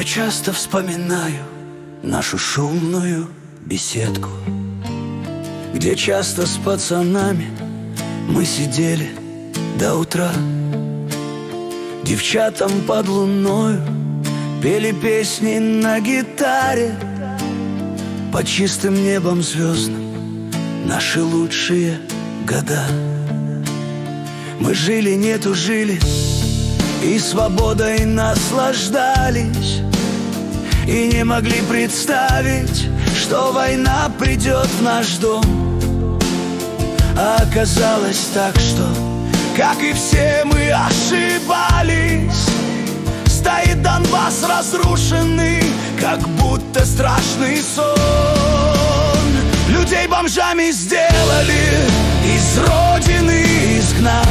Я часто вспоминаю нашу шумную беседку, где часто с пацанами мы сидели до утра. Девчатам под луною пели песни на гитаре. Под чистым небом звездным наши лучшие года. Мы жили, не тужили и свободой наслаждались, и не могли представить, что война придет в наш дом. А оказалось так, что, как и все, мы ошибались. Стоит Донбасс разрушенный, как будто страшный сон. Людей бомжами сделали, из родины изгнав,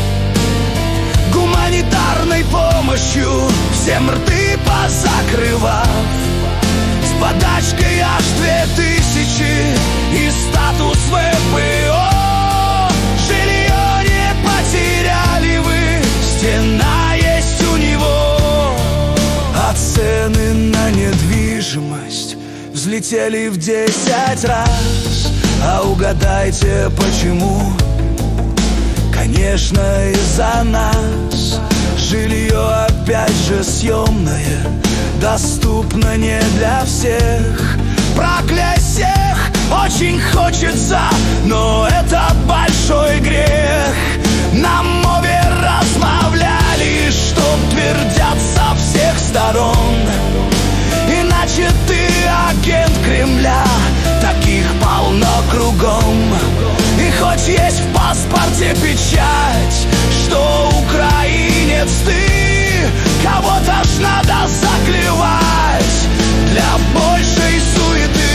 гуманитарной помощью всем рты позакрывав, с подачкой аж 2000 и статус ВПО. Жилье не потеряли вы, стена есть у него, а цены на недвижимость взлетели в 10 раз. А угадайте, почему? Конечно, из-за нас. Жилье опять же съемное, доступно не для всех. Проклясть всех очень хочется, но это большой грех. На мове размовляли, чтоб твердят со всех сторон. Иначе ты агент Кремля, таких полно кругом. И хоть есть в паспорте печать, что украинец ты, кого-то ж надо заклевать для большей суеты.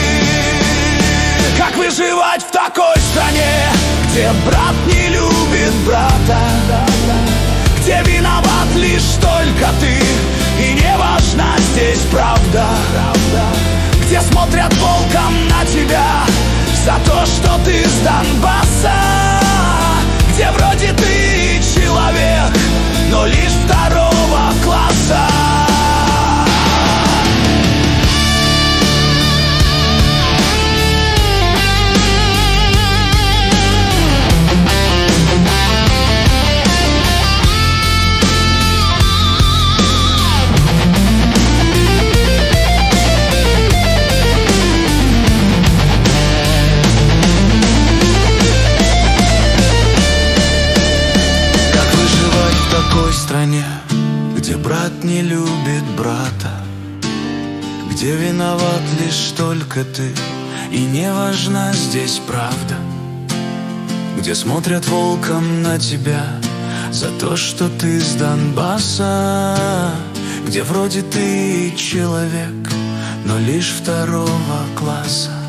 Как выживать в такой стране, где брат не любит брата, где виноват лишь только ты, и не важна здесь правда, где смотрят волком на тебя за то, что ты с Донбасса, где вроде ты человек, но лишь второго класса. Где брат не любит брата, где виноват лишь только ты, и не важна здесь правда, где смотрят волком на тебя за то, что ты с Донбасса, где вроде ты человек, но лишь второго класса.